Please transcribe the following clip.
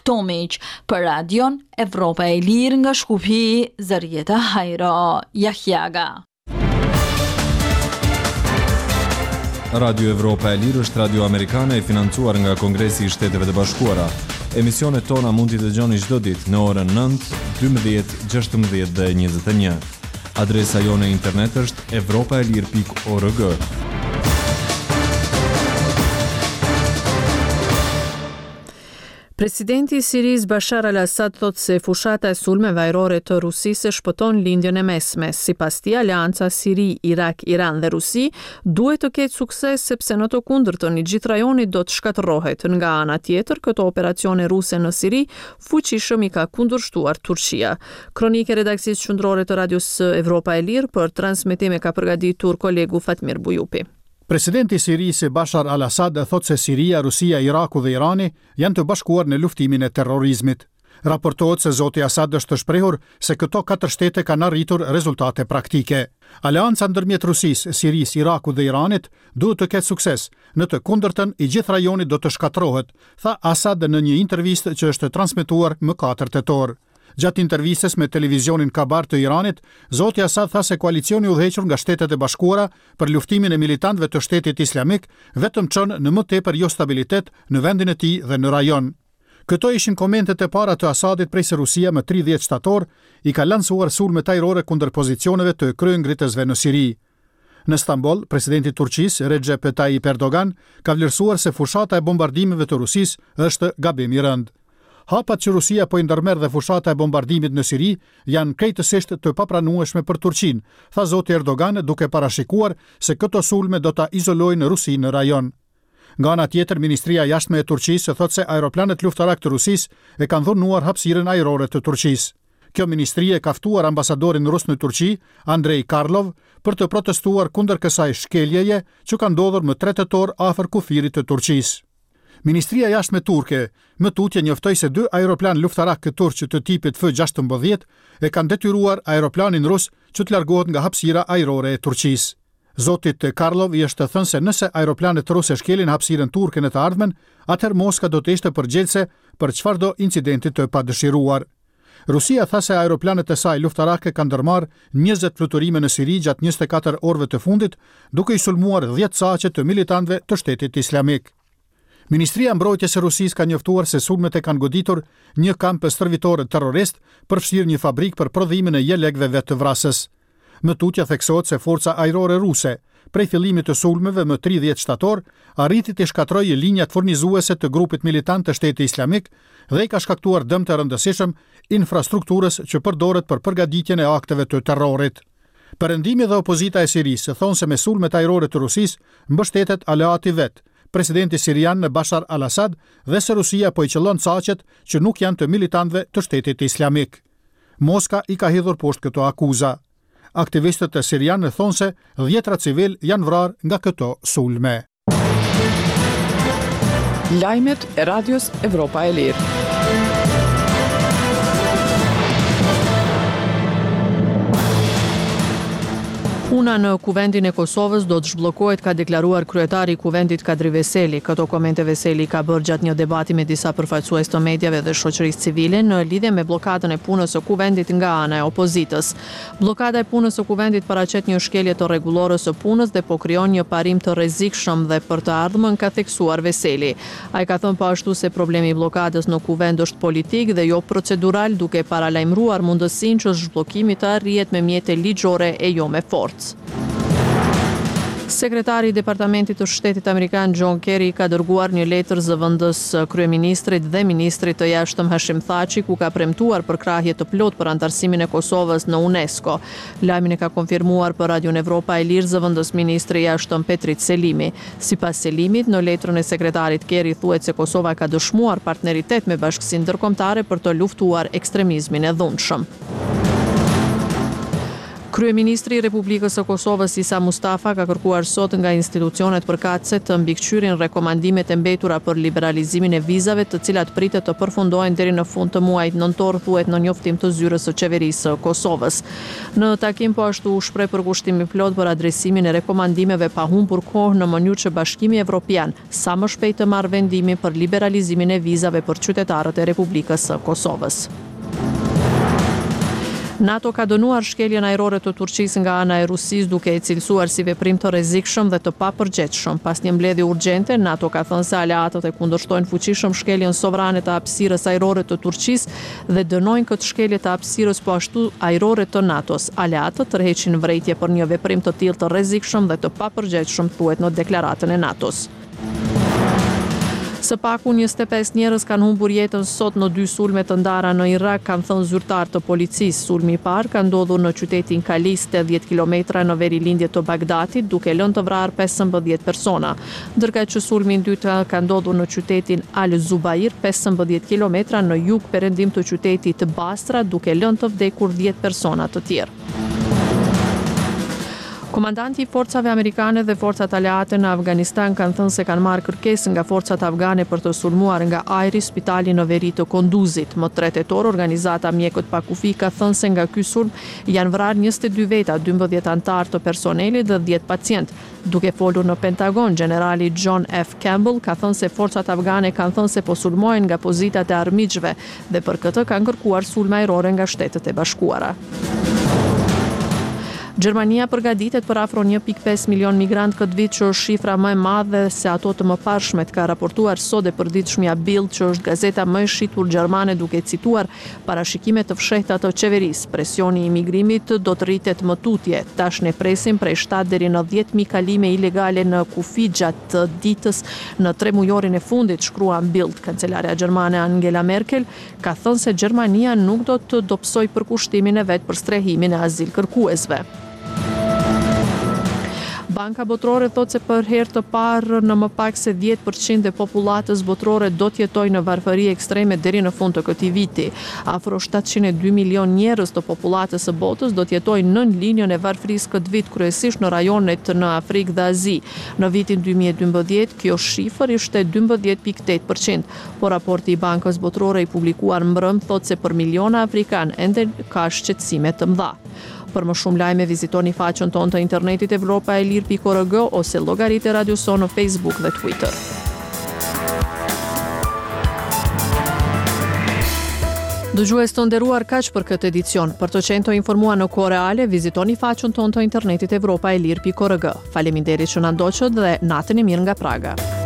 Tomić për radion Evropa e Lirë nga Shkupi, Zërieta Hajra Jahjaga. Radio Evropa e Lirë është radio amerikane e financuar nga Kongresi i Shteteve të Bashkuara. Emisionet tona mund t'i dëgjoni çdo ditë në orën 9, 12, 16 dhe 21. Adresa jone internet është evropaelir.org. Presidenti i Sirisë Bashar al-Assad thot se fushata e sulmeve ajrore të Rusisë shpëton lindjen e mesme. Sipas tij, aleanca Siri, Irak, Iran dhe Rusi duhet të ketë sukses sepse në të kundërtën i gjithë rajoni do të shkatërrohet. Nga ana tjetër, këto operacione ruse në Siri fuqishëm i ka kundërshtuar Turqia. Kronikë e redaksisë qendrore të Radios Evropa e Lirë për transmetim e ka përgatitur kolegu Fatmir Bujupi. Presidenti i Sirisë Bashar al-Assad thot se Siria, Rusia, Iraku dhe Irani janë të bashkuar në luftimin e terrorizmit. Raportohet se zoti Assad është të shprehur se këto 4 shtete kanë arritur rezultate praktike. Aleanca ndërmjet Rusisë, Sirisë, Irakut dhe Iranit duhet të ketë sukses. Në të kundërtën, i gjithë rajoni do të shkatërrohet, tha Assad në një intervistë që është transmetuar më 4 tetor. Gjatë intervistës me televizionin Kabar të Iranit, zoti Assad tha se koalicioni udhëhequr nga Shtetet e Bashkuara për luftimin e militantëve të Shtetit Islamik vetëm çon në më tepër jo stabilitet në vendin e tij dhe në rajon. Këto ishin komentet e para të Assadit prej se Rusia më 30 shtator i ka lancuar sulme ajrore kundër pozicioneve të kryengritësve në Siri. Në Stamboll, presidenti i Turqisë Recep Tayyip Erdogan ka vlerësuar se fushata e bombardimeve të Rusisë është gabim i rënd. Hapat që Rusia po i ndërmerr dhe fushata e bombardimit në Siri janë krejtësisht të papranueshme për Turqinë, tha zoti Erdogan duke parashikuar se këto sulme do ta izolojnë Rusinë në rajon. Nga ana tjetër, Ministria e Jashtme e Turqisë thot se aeroplanet luftarak të Rusisë e kanë dhunuar hapësirën ajrore të Turqisë. Kjo ministri e ka ftuar ambasadorin rus në Turqi, Andrei Karlov, për të protestuar kundër kësaj shkeljeje që ka ndodhur më 3 tetor afër kufirit të Turqisë. Ministria e Jashtme turke më tutje njoftoi se 2 aeroplan luftarak turq të tipit F-16 e kanë detyruar aeroplanin rus që të largohet nga hapësira ajrore e Turqisë. Zotit Karlov i është thënë se nëse aeroplanet ruse shkelin hapësirën turke në të ardhmen, atëherë Moska do të ishte përgjegjëse për çfarëdo incidenti të padëshiruar. Rusia tha se aeroplanet e saj luftarake kanë ndërmarrë 20 fluturime në Siri gjatë 24 orëve të fundit, duke i sulmuar 10 saqe të militantëve të Shtetit Islamik. Ministria e Mbrojtjes së Rusisë ka njoftuar se sulmet e kanë goditur një kamp stërvitor terrorist, përfshirë një fabrikë për prodhimin e jelekëve vetë vrasës. Më tutje theksohet se forca ajrore ruse, prej fillimit të sulmeve më 30 shtator, arriti të shkatërrojë linjat furnizuese të grupit militant të Shtetit Islamik dhe i ka shkaktuar dëm të rëndësishëm infrastrukturës që përdoret për përgatitjen e akteve të terrorit. Perëndimi dhe opozita e Sirisë thonë se me sulmet ajrore të Rusisë mbështetet aleati vet, presidenti sirian Bashar al-Assad dhe se Rusia po i qëllon saqet që nuk janë të militantëve të Shtetit Islamik. Moska i ka hidhur poshtë këto akuza. Aktivistët e sirianë thonë se 10 civil janë vrarë nga këto sulme. Lajmet e Radios Evropa e Lirë. Puna në Kuvendin e Kosovës do të zhbllokohet, ka deklaruar kryetari i Kuvendit Kadri Veseli. Këto komente Veseli ka bërë gjatë një debati me disa përfaqësues të medjave dhe shoqërisë civile në lidhje me bllokadën e punës së Kuvendit nga ana e opozitës. Bllokada e punës së Kuvendit paraqet një shkelje të rregullorës së punës dhe po krijon një parim të rrezikshëm dhe për të ardhmen, ka theksuar Veseli. Ai ka thënë po ashtu se problemi i bllokadës në Kuvend është politik dhe jo procedural, duke paralajmëruar mundësinë që zhbllokimi të arrihet me mjete ligjore e jo me forcë. Sekretari i Departamentit të Shtetit Amerikan John Kerry ka dërguar një letër zëvendës kryeministrit dhe ministrit të jashtëm Hashim Thaçi, ku ka premtuar përkrahje të plotë për antarësimin e Kosovës në UNESCO. Lajmin e ka konfirmuar për Radion Evropa e Lirë zëvendës ministri i jashtëm Petrit Selimi. Sipas Selimit, në letrën e sekretarit Kerry thuhet se Kosova ka dëshmuar partneritet me bashkësinë ndërkombëtare për të luftuar ekstremizmin e dhunshëm. Kryeministri i Republikës së Kosovës Isa Mustafa ka kërkuar sot nga institucionet përkatëse të mbikëqyrin rekomandimet e mbetura për liberalizimin e vizave, të cilat pritet të përfundohen deri në fund të muajit nëntor, thuhet në njoftim të zyrës së qeverisë së Kosovës. Në takim po ashtu u shpreh përkushtimi plot për adresimin e rekomandimeve pa humbur kohë në mënyrë që Bashkimi Evropian sa më shpejt të marrë vendimin për liberalizimin e vizave për qytetarët e Republikës së Kosovës. NATO ka dënuar shkeljen ajrore të Turqisë nga ana e Rusisë, duke e cilësuar si veprim të rrezikshëm dhe të papërgjegjshëm. Pas një mbledhje urgjente, NATO ka thënë se aleatët e kundërshtojnë fuqishëm shkeljen sovrane të hapësirës ajrore të Turqisë dhe dënojnë këtë shkelje të hapësirës po ashtu ajrore të NATO-s. Aleatët tërheqin vrejtje për një veprim të tillë të rrezikshëm dhe të papërgjegjshëm, thuhet në deklaratën e NATO-s. Së paku 25 njerëz kanë humbur jetën sot në 2 sulme të ndara në Irak, kanë thënë zyrtar të policisë. Sulmi i parë ka ndodhur në qytetin Kalis, 80 kilometra në verilindje të Bagdatit, duke lënë të vrarë 15 persona. Ndërkaq që sulmi i dytë ka ndodhur në qytetin Al Zubair, 15 kilometra në jug perëndim të qytetit Basra, duke lënë të vdekur 10 persona të tjerë. Komandanti i forcave amerikane dhe forcat aleate në Afganistan kanë thënë se kanë marrë kërkesë nga forcat afgane për të sulmuar nga ajri spitalin në veri të Kunduzit. Më 3 tetor, organizata Mjekët pa kufi ka thënë se nga ky sulm janë vrarë 22 veta, 12 antar të personelit dhe 10 pacient. Duke folur në Pentagon, generali John F. Campbell ka thënë se forcat afgane kanë thënë se po sulmojnë nga pozitat e armiqve dhe për këtë kanë kërkuar sulme ajrore nga Shtetet e Bashkuara. Gjermania përgatitet për afro 1.5 milion migrant këtë vit, që është shifra më e madhe se ato të mëparshmet, ka raportuar sot e përditshmja Bild, që është gazeta më e shitur gjermane, duke cituar parashikime të fshehta të qeverisë. Presioni i migrimit do të rritet më tutje. Tash ne presim prej 7 deri në 10.000 kalime ilegale në kufi gjatë ditës në 3 mujorin e fundit, shkruan Bild. Kancelarja gjermane Angela Merkel ka thënë se Gjermania nuk do të dobësoj përkushtimin e vet për strehimin e azil kërkuesve. Banka Botërore thot se për herë të parë në më pak se 10% e popullatës botërore do të jetojë në varfëri ekstreme deri në fund të këtij viti. Afro 702 milion njerëz të popullatës së botës do të jetojnë nën linjën e varfërisë këtë vit, kryesisht në rajonet në Afrikë dhe Azi. Në vitin 2012 kjo shifër ishte 12.8%, por raporti i Bankës Botërore i publikuar mbrëm thot se për miliona afrikanë ende ka shqetësime të mëdha. Për më shumë lajme vizitoni faqen tonë të internetit evropaelir.org ose llogaritë e Radio Son në Facebook dhe Twitter. Dëgjues të nderuar, kaq për këtë edicion. Për të qenë të informuar në kohë reale, vizitoni faqen tonë të internetit evropaelir.org. Faleminderit që na ndoqët dhe natën e mirë nga Praga.